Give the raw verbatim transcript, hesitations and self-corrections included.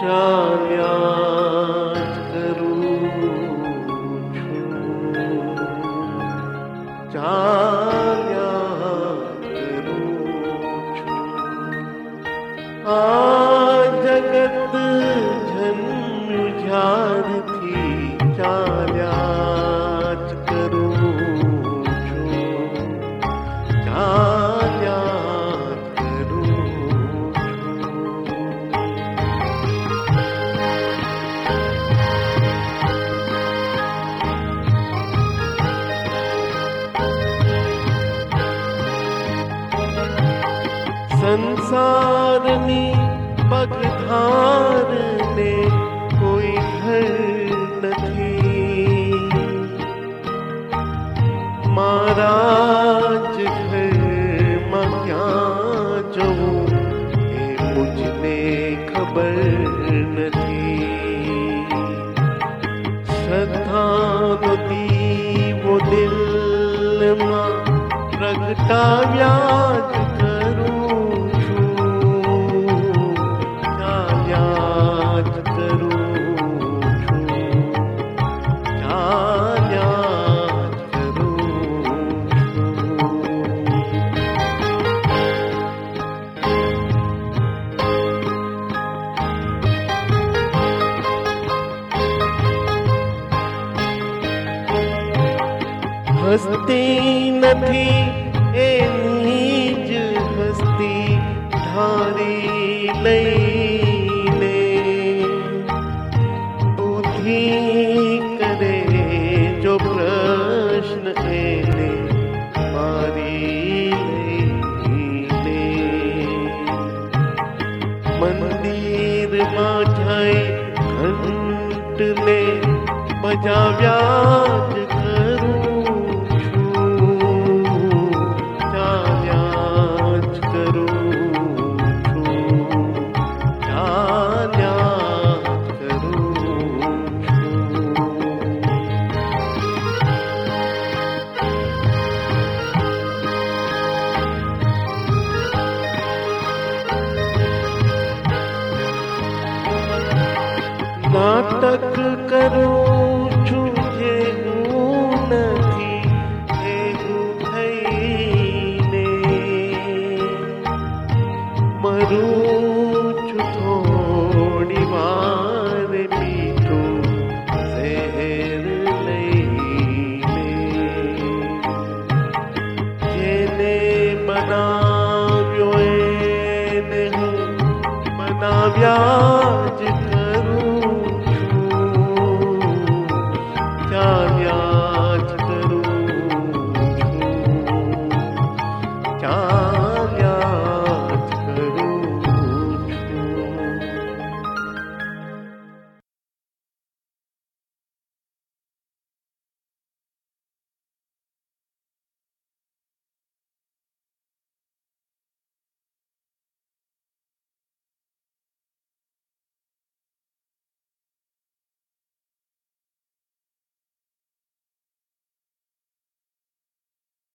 ચાલ્યા જ કરું છું, ચાલ્યા કરું છું. આ જગત જન્મ્યું જ્યારથી ચાલ્યા જ કરું છું, ચાલ્યા જ કરું છું. સંસારની પગધારને કોઈ ઘર નથી, મારા જ ઘરમાં ક્યાં જવું એ મુझને ખબર નથી. શ્રદ્ધાનો દીવો દિલમાં પ્રગટાવ્યા જ કરું છું, ચાલ્યા જ કરું છું, ચાલ્યા જ કરું છું. હસ્તી નથી એની જ હસ્તી ધારી લઈને, બુદ્ધિ કરે જો પ્રશ્ન એને મારી લઈને. મંદિરમાં જઈ ઘંટને બજાવ્યા જ કરું છું, ચાલ્યા જ કરું છું, ચાલ્યા જ કરું છું. નાટક કરું છું જે હું નથી એવું થઈને, મરું છું થોડી વાર મીઠું ઝેર લઈને. જેને બનાવ્યો એને હું બનાવ્યા